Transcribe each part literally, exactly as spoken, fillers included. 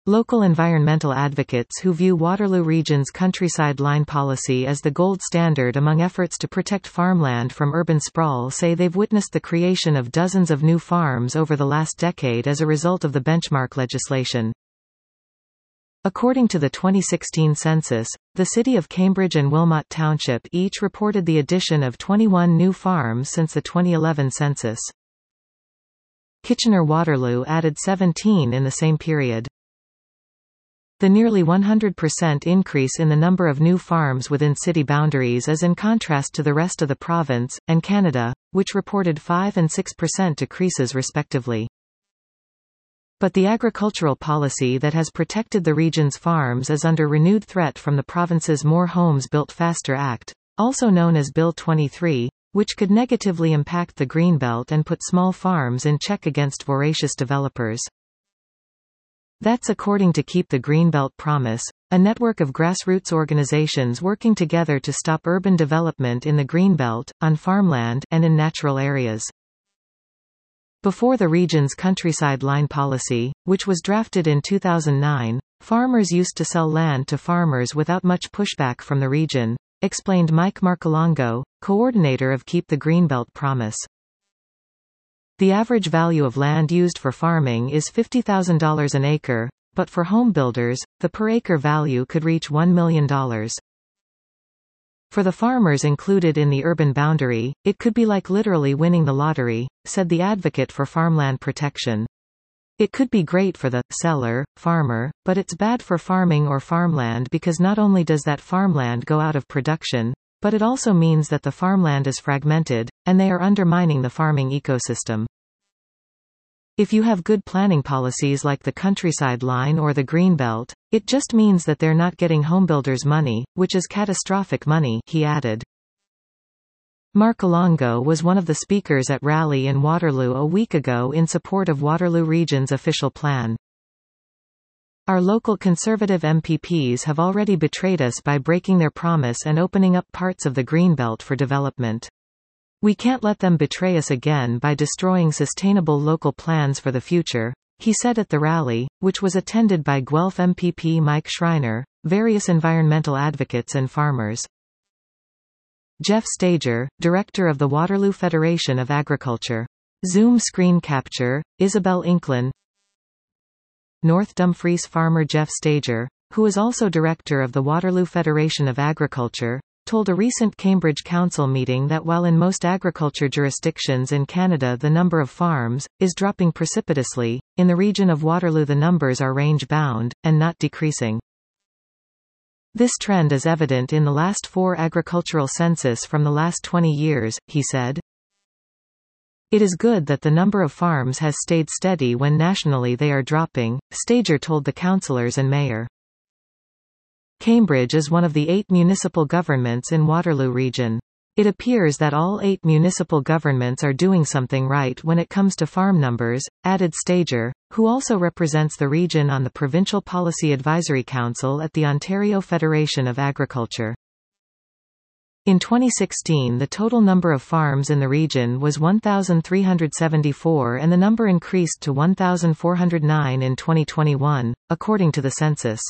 Local environmental advocates who view Waterloo Region's countryside line policy as the gold standard among efforts to protect farmland from urban sprawl say they've witnessed the creation of dozens of new farms over the last decade as a result of the benchmark legislation. According to the twenty sixteen census, the city of Cambridge and Wilmot Township each reported the addition of twenty-one new farms since the twenty eleven census. Kitchener-Waterloo added seventeen in the same period. The nearly one hundred percent increase in the number of new farms within city boundaries is in contrast to the rest of the province, and Canada, which reported five and six percent decreases respectively. But the agricultural policy that has protected the region's farms is under renewed threat from the province's More Homes Built Faster Act, also known as Bill twenty-three, which could negatively impact the Greenbelt and put small farms in check against voracious developers. That's according to Keep the Greenbelt Promise, a network of grassroots organizations working together to stop urban development in the Greenbelt, on farmland, and in natural areas. Before the region's countryside line policy, which was drafted in two thousand nine, farmers used to sell land to farmers without much pushback from the region, explained Mike Marcolongo, coordinator of Keep the Greenbelt Promise. The average value of land used for farming is fifty thousand dollars an acre, but for home builders, the per-acre value could reach one million dollars. For the farmers included in the urban boundary, it could be like literally winning the lottery, said the advocate for farmland protection. It could be great for the seller, farmer, but it's bad for farming or farmland because not only does that farmland go out of production, but it also means that the farmland is fragmented, and they are undermining the farming ecosystem. If you have good planning policies like the countryside line or the Greenbelt, it just means that they're not getting homebuilders money, which is catastrophic money, he added. Marcolongo was one of the speakers at rally in Waterloo a week ago in support of Waterloo Region's official plan. Our local Conservative M P Ps have already betrayed us by breaking their promise and opening up parts of the Greenbelt for development. We can't let them betray us again by destroying sustainable local plans for the future, he said at the rally, which was attended by Guelph M P P Mike Schreiner, various environmental advocates and farmers. Jeff Stager, director of the Waterloo Federation of Agriculture. Zoom screen capture, Isabel Inklin. North Dumfries farmer Jeff Stager, who is also director of the Waterloo Federation of Agriculture, told a recent Cambridge Council meeting that while in most agriculture jurisdictions in Canada the number of farms is dropping precipitously, in the region of Waterloo the numbers are range-bound, and not decreasing. This trend is evident in the last four agricultural census from the last twenty years, he said. It is good that the number of farms has stayed steady when nationally they are dropping, Stager told the councillors and mayor. Cambridge is one of the eight municipal governments in Waterloo Region. It appears that all eight municipal governments are doing something right when it comes to farm numbers, added Stager, who also represents the region on the Provincial Policy Advisory Council at the Ontario Federation of Agriculture. In twenty sixteen the total number of farms in the region was one thousand three hundred seventy-four and the number increased to one thousand four hundred nine in twenty twenty-one, according to the census.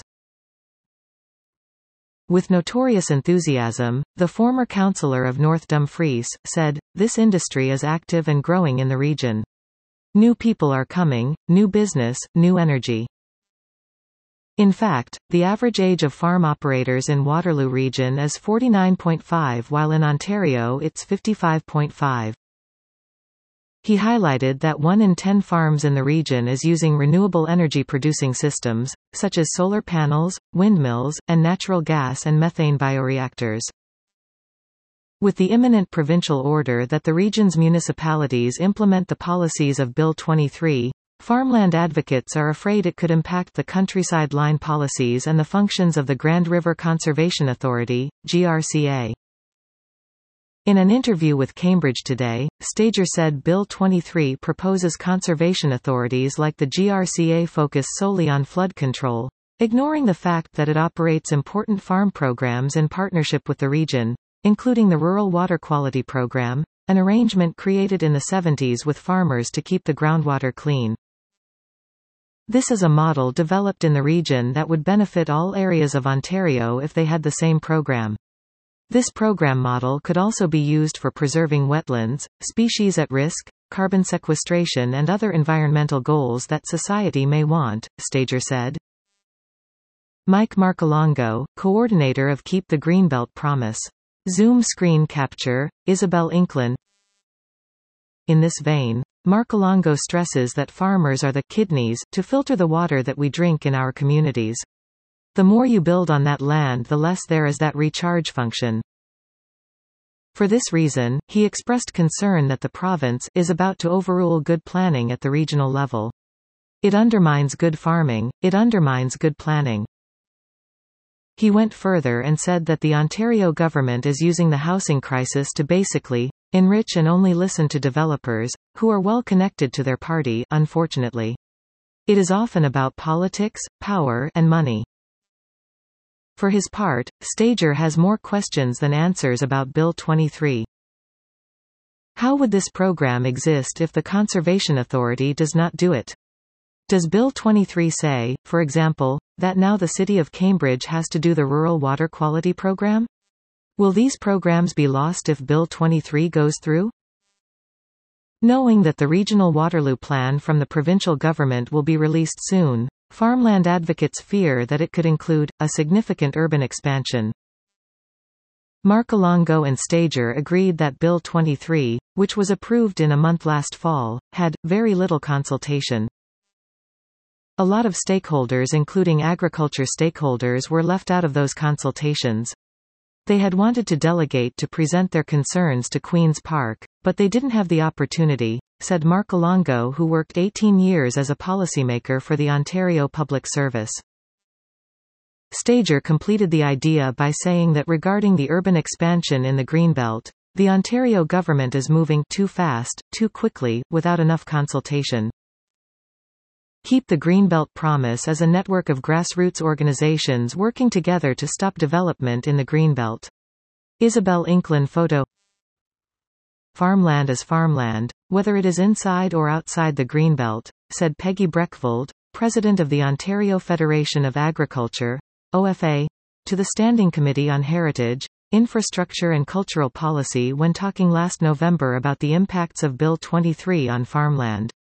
With notorious enthusiasm, the former councillor of North Dumfries said, "This industry is active and growing in the region. New people are coming, new business, new energy." In fact, the average age of farm operators in Waterloo Region is forty-nine point five while in Ontario it's fifty-five point five. He highlighted that one in ten farms in the region is using renewable energy producing systems, such as solar panels, windmills, and natural gas and methane bioreactors. With the imminent provincial order that the region's municipalities implement the policies of Bill twenty-three, farmland advocates are afraid it could impact the countryside line policies and the functions of the Grand River Conservation Authority, G R C A. In an interview with Cambridge Today, Stager said Bill twenty-three proposes conservation authorities like the G R C A focus solely on flood control, ignoring the fact that it operates important farm programs in partnership with the region, including the Rural Water Quality Program, an arrangement created in the seventies with farmers to keep the groundwater clean. This is a model developed in the region that would benefit all areas of Ontario if they had the same program. This program model could also be used for preserving wetlands, species at risk, carbon sequestration and other environmental goals that society may want, Stager said. Mike Marcolongo, coordinator of Keep the Greenbelt Promise. Zoom screen capture, Isabel Inclin. In this vein, Marcolongo stresses that farmers are the kidneys to filter the water that we drink in our communities. The more you build on that land, the less there is that recharge function. For this reason, he expressed concern that the province is about to overrule good planning at the regional level. It undermines good farming, it undermines good planning. He went further and said that the Ontario government is using the housing crisis to basically enrich and only listen to developers, who are well connected to their party, unfortunately. It is often about politics, power, and money. For his part, Stager has more questions than answers about Bill twenty-three. How would this program exist if the Conservation Authority does not do it? Does Bill twenty-three say, for example, that now the City of Cambridge has to do the Rural Water Quality Program? Will these programs be lost if Bill twenty-three goes through? Knowing that the Regional Waterloo Plan from the provincial government will be released soon, farmland advocates fear that it could include a significant urban expansion. Marcolongo and Stager agreed that Bill twenty-three, which was approved in a month last fall, had very little consultation. A lot of stakeholders, including agriculture stakeholders, were left out of those consultations. They had wanted to delegate to present their concerns to Queen's Park, but they didn't have the opportunity, said Marcolongo, who worked eighteen years as a policymaker for the Ontario Public Service. Stager completed the idea by saying that regarding the urban expansion in the Greenbelt, the Ontario government is moving too fast, too quickly, without enough consultation. Keep the Greenbelt Promise is a network of grassroots organizations working together to stop development in the Greenbelt. Isabel Inclin photo. Farmland is farmland, whether it is inside or outside the Greenbelt, said Peggy Breckvold, president of the Ontario Federation of Agriculture, O F A, to the Standing Committee on Heritage, Infrastructure and Cultural Policy when talking last November about the impacts of Bill twenty-three on farmland.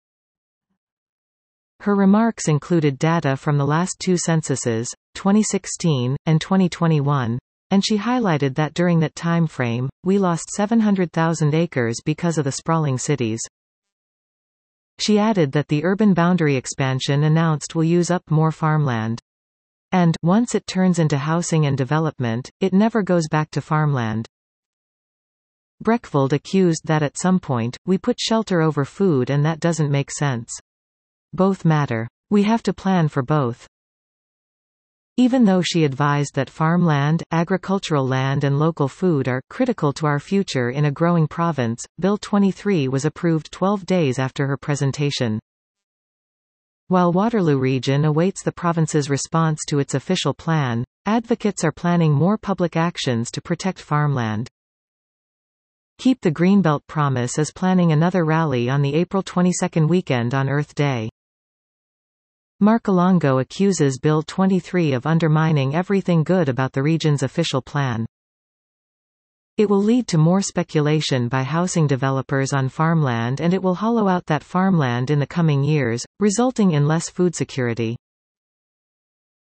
Her remarks included data from the last two censuses, twenty sixteen, and twenty twenty-one, and she highlighted that during that time frame, we lost seven hundred thousand acres because of the sprawling cities. She added that the urban boundary expansion announced will use up more farmland. And, once it turns into housing and development, it never goes back to farmland. Breckvold accused that at some point, we put shelter over food, and that doesn't make sense. Both matter. We have to plan for both. Even though she advised that farmland, agricultural land and local food are critical to our future in a growing province, Bill twenty-three was approved twelve days after her presentation. While Waterloo Region awaits the province's response to its official plan, advocates are planning more public actions to protect farmland. Keep the Greenbelt Promise is planning another rally on the April twenty-second weekend on Earth Day. Marcolongo accuses Bill twenty-three of undermining everything good about the region's official plan. It will lead to more speculation by housing developers on farmland, and it will hollow out that farmland in the coming years, resulting in less food security.